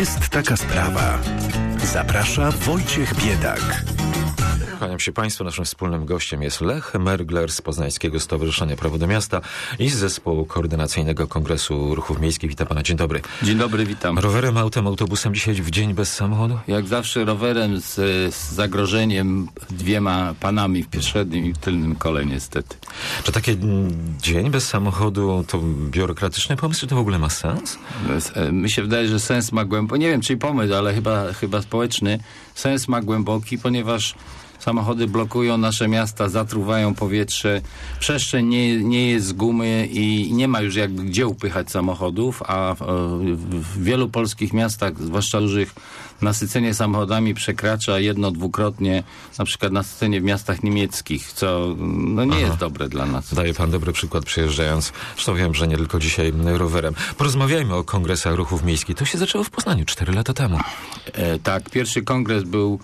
Jest taka sprawa. Zaprasza Wojciech Biedak. Kłaniam się Państwu. Naszym wspólnym gościem jest Lech Mergler z Poznańskiego Stowarzyszenia Prawo do Miasta i z Zespołu Koordynacyjnego Kongresu Ruchów Miejskich. Witam Pana. Dzień dobry. Dzień dobry, witam. Rowerem, autem, autobusem dzisiaj w dzień bez samochodu? Jak zawsze rowerem z zagrożeniem dwiema panami w przednim i tylnym kole niestety. Czy taki dzień bez samochodu to biurokratyczny pomysł, czy to w ogóle ma sens? Mi się wydaje, że sens ma głęboki, nie wiem czy pomysł, ale chyba społeczny. Sens ma głęboki, ponieważ samochody blokują nasze miasta, zatruwają powietrze, przestrzeń nie jest z gumy i nie ma już jakby gdzie upychać samochodów, a w wielu polskich miastach, zwłaszcza dużych, nasycenie samochodami przekracza dwukrotnie, na przykład nasycenie w miastach niemieckich, co nie jest dobre dla nas. Daje Pan dobry przykład przyjeżdżając. Zresztą wiem, że nie tylko dzisiaj rowerem. Porozmawiajmy o kongresach ruchów miejskich. To się zaczęło w Poznaniu 4 lata temu. Tak, pierwszy kongres był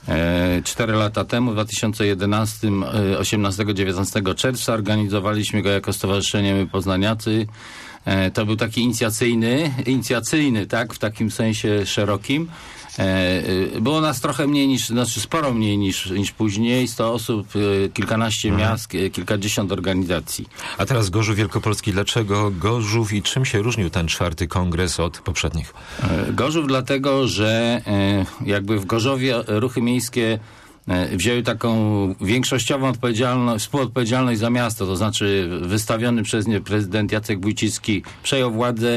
4 lata temu, w 2011, 18-19 czerwca organizowaliśmy go jako Stowarzyszenie My Poznaniacy. To był taki inicjacyjny, tak, w takim sensie szerokim. Było nas trochę mniej sporo mniej niż później, 100 osób, kilkanaście miast, kilkadziesiąt organizacji. A teraz Gorzów Wielkopolski. Dlaczego Gorzów i czym się różnił ten 4. kongres od poprzednich? Gorzów dlatego, że jakby w Gorzowie ruchy miejskie wzięły taką większościową współodpowiedzialność za miasto, to znaczy wystawiony przez nie prezydent Jacek Wójcicki przejął władzę,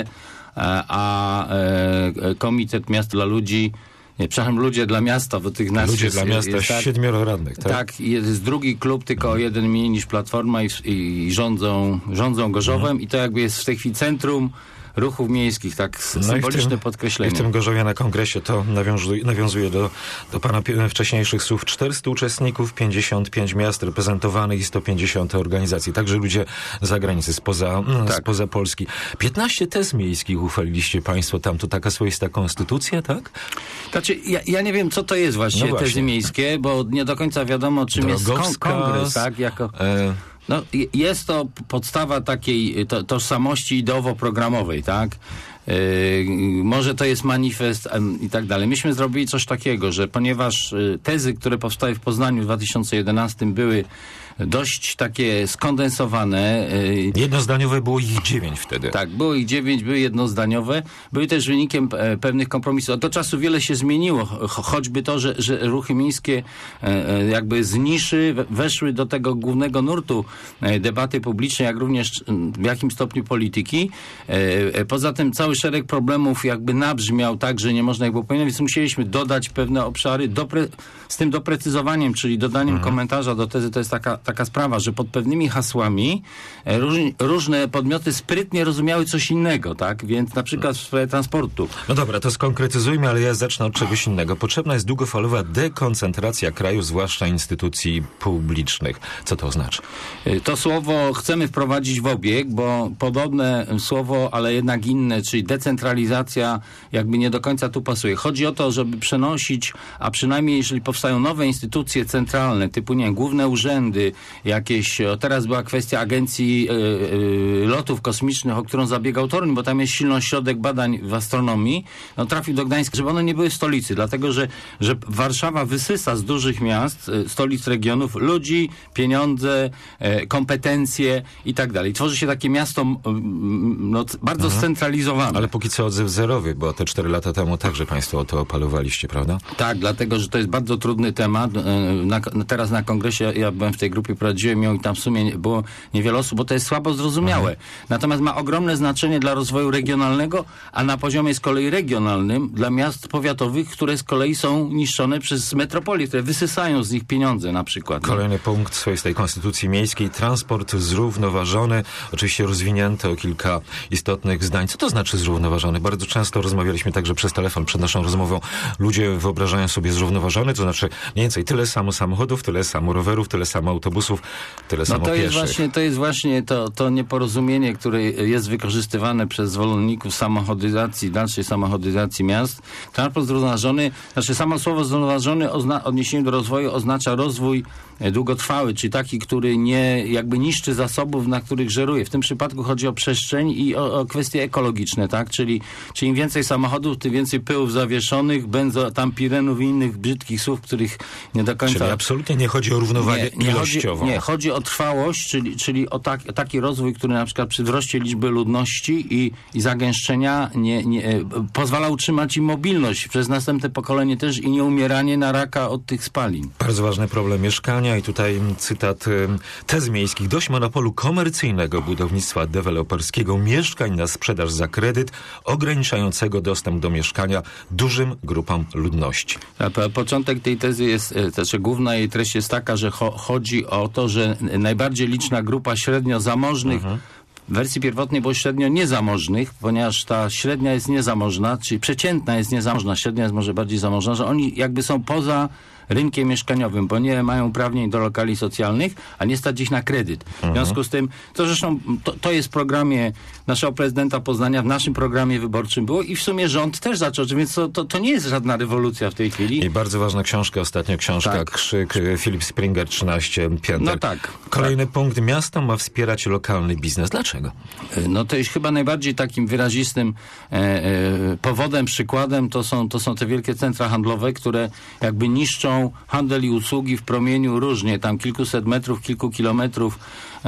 a Komitet Miast dla Ludzi, Ludzie dla Miasta, bo tych nas Ludzie dla Miasta, jest 7 radnych, tak? Tak, jest drugi klub, tylko o jeden mniej niż Platforma i rządzą Gorzowem i to jakby jest w tej chwili centrum ruchów miejskich, tak symboliczne podkreślenie. I w tym Gorzowie na kongresie to nawiązuje do Pana wcześniejszych słów. 400 uczestników, 55 miast reprezentowanych i 150 organizacji. Także ludzie z zagranicy, spoza Polski. 15 tez miejskich uchwaliliście Państwo tam. To taka swoista konstytucja, tak? Znaczy, ja nie wiem, co to jest właśnie tezy miejskie, bo nie do końca wiadomo, czym jest kongres, tak? Jest to podstawa takiej tożsamości ideowo-programowej, tak? Może to jest manifest i tak dalej. Myśmy zrobili coś takiego, że ponieważ tezy, które powstały w Poznaniu w 2011 były dość takie skondensowane. Jednozdaniowe było ich 9 wtedy. Tak, było ich 9, były jednozdaniowe. Były też wynikiem pewnych kompromisów. Od tego czasu wiele się zmieniło. Choćby to, że ruchy miejskie jakby z niszy weszły do tego głównego nurtu debaty publicznej, jak również w jakim stopniu polityki. Poza tym cały szereg problemów jakby nabrzmiał tak, że nie można ich było pominąć, więc musieliśmy dodać pewne obszary z tym doprecyzowaniem, czyli dodaniem komentarza do tezy. To jest taka sprawa, że pod pewnymi hasłami różne podmioty sprytnie rozumiały coś innego, tak? Więc na przykład w sprawie transportu. No dobra, to skonkretyzujmy, ale ja zacznę od czegoś innego. Potrzebna jest długofalowa dekoncentracja kraju, zwłaszcza instytucji publicznych. Co to oznacza? To słowo chcemy wprowadzić w obieg, bo podobne słowo, ale jednak inne, czyli decentralizacja jakby nie do końca tu pasuje. Chodzi o to, żeby przenosić, a przynajmniej jeżeli powstają nowe instytucje centralne, typu nie wiem, główne urzędy, jakieś, teraz była kwestia Agencji Lotów Kosmicznych, o którą zabiegał Toruń, bo tam jest silny ośrodek badań w astronomii, trafił do Gdańska, żeby one nie były w stolicy, dlatego, że Warszawa wysysa z dużych miast, stolic regionów, ludzi, pieniądze, kompetencje i tak dalej. Tworzy się takie miasto bardzo scentralizowane. Ale póki co odzew zerowy, bo te 4 lata temu także Państwo o to apelowaliście, prawda? Tak, dlatego, że to jest bardzo trudny temat. Teraz na kongresie ja byłem w tej grupie, prowadziłem ją i tam w sumie było niewiele osób, bo to jest słabo zrozumiałe. Natomiast ma ogromne znaczenie dla rozwoju regionalnego, a na poziomie z kolei regionalnym dla miast powiatowych, które z kolei są niszczone przez metropolie, które wysysają z nich pieniądze na przykład. Kolejny punkt swoistej konstytucji miejskiej. Transport zrównoważony. Oczywiście rozwinięto o kilka istotnych zdań. Co to znaczy zrównoważony? Bardzo często rozmawialiśmy także przez telefon przed naszą rozmową. Ludzie wyobrażają sobie zrównoważony, to znaczy mniej więcej tyle samo samochodów, tyle samo rowerów, tyle samo autobusów, tyle samo pieszych. To jest właśnie to nieporozumienie, które jest wykorzystywane przez zwolenników samochodyzacji, dalszej samochodyzacji miast. Transport zrównoważony, samo słowo zrównoważony w odniesieniu do rozwoju oznacza rozwój długotrwały, czyli taki, który nie jakby niszczy zasobów, na których żeruje. W tym przypadku chodzi o przestrzeń i o kwestie ekologiczne, tak? Czyli im więcej samochodów, tym więcej pyłów zawieszonych, benzotampirenów i innych brzydkich słów, których nie do końca... Czyli absolutnie nie chodzi o równowagę ilościową. Chodzi o trwałość, czyli o taki rozwój, który na przykład przy wzroście liczby ludności i zagęszczenia pozwala utrzymać im mobilność przez następne pokolenie też i nieumieranie na raka od tych spalin. Bardzo ważny problem mieszkania i tutaj cytat tez miejskich. Dość monopolu komercyjnego budownictwa deweloperskiego mieszkań na sprzedaż za kredyt ograniczającego dostęp do mieszkania dużym grupom ludności. Początek tej tezy jest, znaczy główna jej treść jest taka, że chodzi o to, że najbardziej liczna grupa średnio zamożnych w wersji pierwotnej było średnio niezamożnych, ponieważ ta średnia jest niezamożna, czyli przeciętna jest niezamożna, średnia jest może bardziej zamożna, że oni jakby są poza rynkiem mieszkaniowym, bo nie mają uprawnień do lokali socjalnych, a nie stać ich na kredyt. W związku z tym, to zresztą to jest w programie naszego prezydenta Poznania, w naszym programie wyborczym było i w sumie rząd też zaczął, więc to nie jest żadna rewolucja w tej chwili. I bardzo ważna książka, ostatnia książka, tak. Krzyk, Filip Springer, 13 pięter. No tak. Kolejny punkt, miasto ma wspierać lokalny biznes. Dlaczego? No to jest chyba najbardziej takim wyrazistym powodem, przykładem, to są te wielkie centra handlowe, które jakby niszczą handel i usługi w promieniu różnie, tam kilkuset metrów, kilku kilometrów,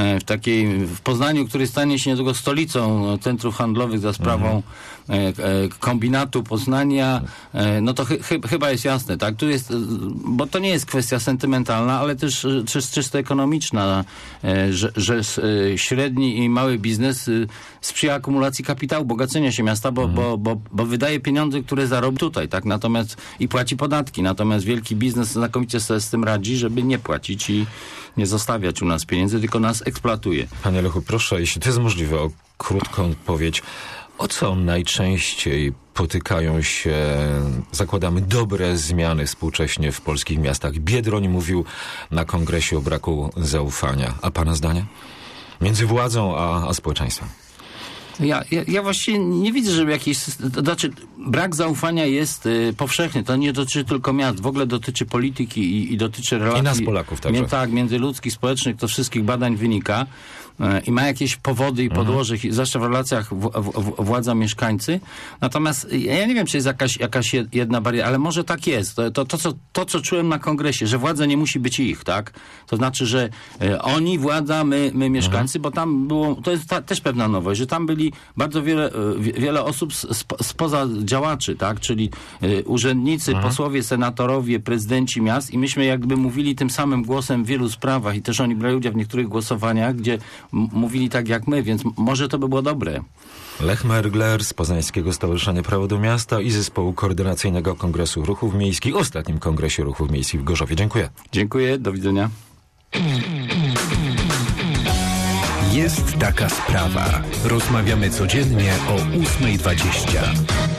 w Poznaniu, który stanie się niedługo stolicą centrów handlowych za sprawą kombinatu Poznania, no to chyba jest jasne, tak? Tu jest, bo to nie jest kwestia sentymentalna, ale też czysto ekonomiczna, że średni i mały biznes sprzyja akumulacji kapitału, bogacenia się miasta, bo wydaje pieniądze, które zarobi tutaj, tak? Natomiast i płaci podatki, natomiast wielki biznes znakomicie sobie z tym radzi, żeby nie płacić i nie zostawiać u nas pieniędzy, tylko nas eksploatuje. Panie Lechu, proszę, jeśli to jest możliwe, o krótką odpowiedź. O co najczęściej potykają się, zakładamy, dobre zmiany współcześnie w polskich miastach? Biedroń mówił na kongresie o braku zaufania. A pana zdanie? Między władzą a społeczeństwem. Ja właściwie nie widzę, żeby jakiś... Znaczy, brak zaufania jest powszechny. To nie dotyczy tylko miast. W ogóle dotyczy polityki i dotyczy relacji... I nas, Polaków także. Tak, międzyludzkich, społecznych. To z wszystkich badań wynika. I ma jakieś powody i podłoże, zwłaszcza w relacjach władza-mieszkańcy. Natomiast ja nie wiem, czy jest jakaś jedna bariera, ale może tak jest. To, co czułem na kongresie, że władza nie musi być ich, tak? To znaczy, że oni, władza, my mieszkańcy, bo tam było, to jest też pewna nowość, że tam byli bardzo wiele osób spoza działaczy, tak? Czyli urzędnicy, posłowie, senatorowie, prezydenci miast i myśmy jakby mówili tym samym głosem w wielu sprawach i też oni brali udział w niektórych głosowaniach, gdzie mówili tak jak my, więc może to by było dobre. Lech Mergler z Poznańskiego Stowarzyszenia Prawo do Miasta i Zespołu Koordynacyjnego Kongresu Ruchów Miejskich, ostatnim Kongresie Ruchów Miejskich w Gorzowie. Dziękuję. Dziękuję, do widzenia. Jest taka sprawa. Rozmawiamy codziennie o 8:20.